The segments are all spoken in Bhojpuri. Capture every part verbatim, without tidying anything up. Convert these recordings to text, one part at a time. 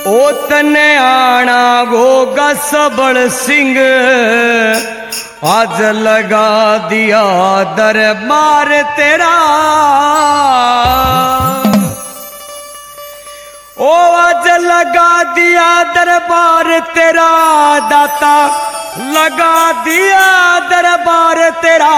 ओ तने आना गोगा सबल सिंह आज लगा दिया दरबार तेरा। ओ आज लगा दिया दरबार तेरा दाता, लगा दिया दरबार तेरा।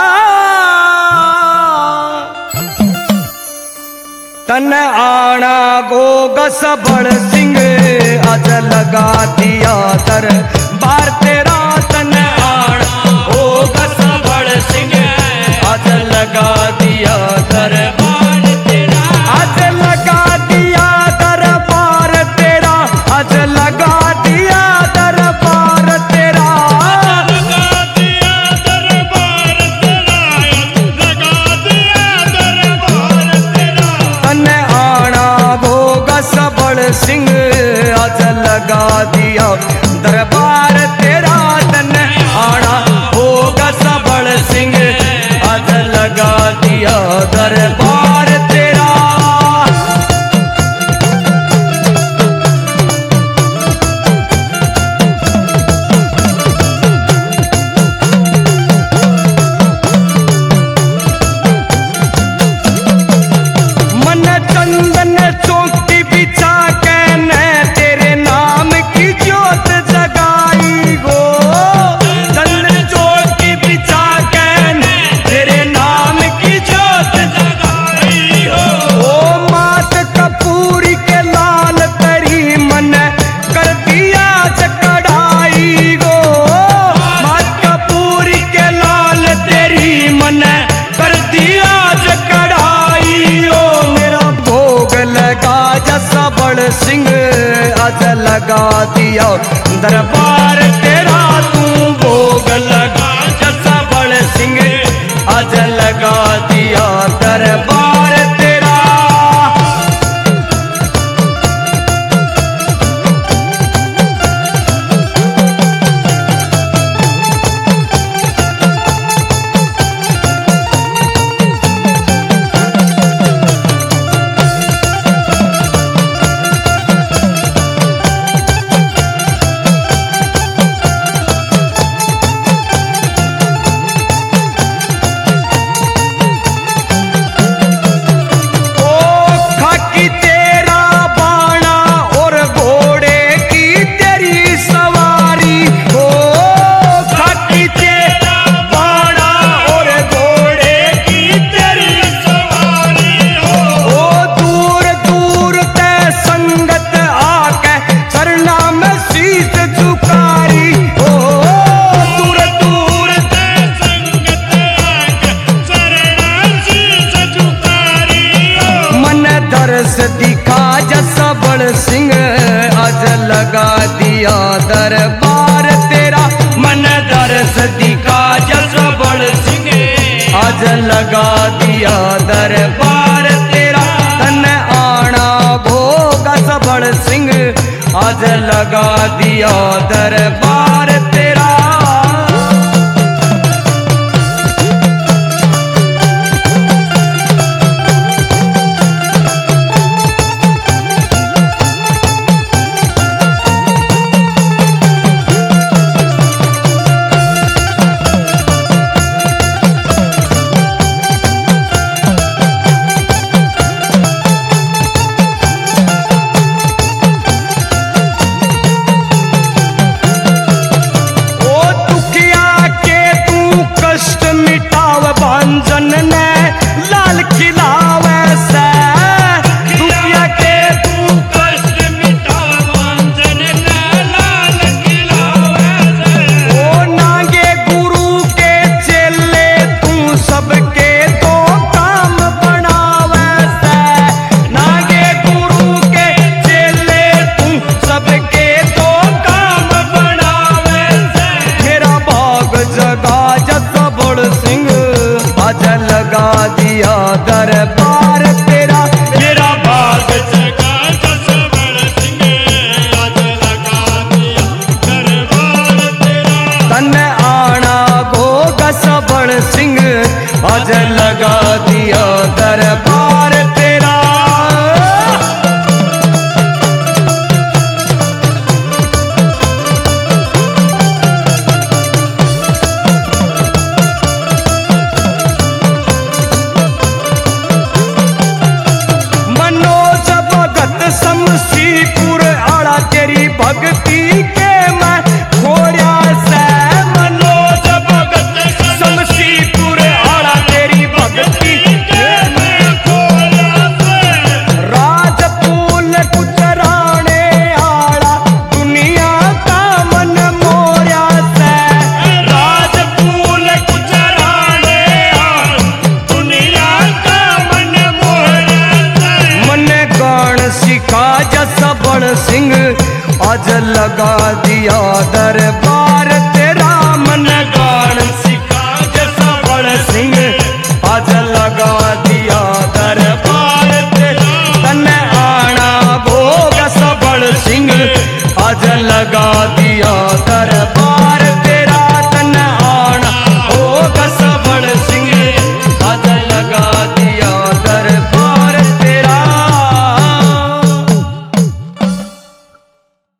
तन आना गोगा सबल सिंह आज लगा दिया दरबार तेरा। तन आना गोगा सबल सिंह आज लगा दिया दरबार तेरा। आज लगा दिया दरबार तेरा, आज लगा दिया दरबार तेरा। लगा दिया दरबार तेरा, लगा दिया दरबार तेरा। तन आना गोगा सबल सिंह आज लगा दिया दरबार तेरा। तन आना गोगा सबल सिंह आज लगा दिया दरबार तेरा। मन चंदन चौकी बिछा के ने तेरे नाम की ज्योत जगाई गो। चंदन चौकी बिछा के ने तेरे नाम की ज्योत जगाई हो। ओ मात कपूरी के लाल तरी मन कर दिया चकड़ाई गो। मात कपूरी के लाल तेरी मन कर दिया चकड़ाई हो। मेरा भोग लगा जैसा बड़ सिंह आज लगा दिया दरबार तेरा। तू भोग लगा जैसा बड़ सिंह आज लगा दिया दरबार तेरा। ओ खाकी तेरा बाणा और घोड़े की तेरी सवारी। ओ खाकी तेरा बाणा और घोड़े की तेरी सवारी हो। ओ दूर दूर ते संगत आके चरना में शीश झुकारी। ओ दूर दूर ते संगत आके चरणा शीश झुकारी हो। मन दर्श दिखा जैसा बड़ सिंह आज लगा दिया दरबार तेरा। मन दर्श दिखा जैसा बड़ सिंह आज लगा दिया दरबार तेरा। तन आना भोगा सबल सिंह आज लगा दिया दरबार तेरा। आज लगा दिया दरबार तेरा मन गान सिखा जैसा बड़ सिंह आज लगा दिया दरबार तेरा तन आना भोग सबड़ सिंह आज लगा दिया दरबार